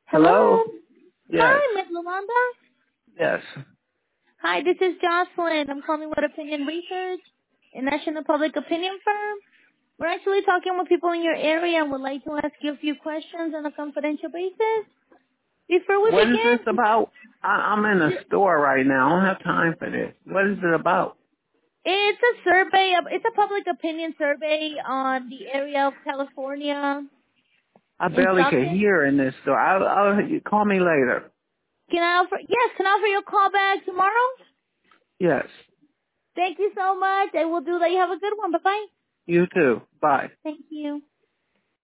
Hello? Hello? Yes. Hi, Ms. Lamanda. Yes. Hi, this is Jocelyn. I'm calling with Opinion Research, a national public opinion firm. We're actually talking with people in your area and would like to ask you a few questions on a confidential basis. Before we What is this begin, about? I'm in a store right now. I don't have time for this. What is it about? it's a survey, it's a public opinion survey on the area of California I in barely can Stockton. hear in this store. You call me later. Can I offer you a call back tomorrow? Yes. Thank you so much. I will do that. You have a good one. Bye-bye. You too. Bye. Thank you.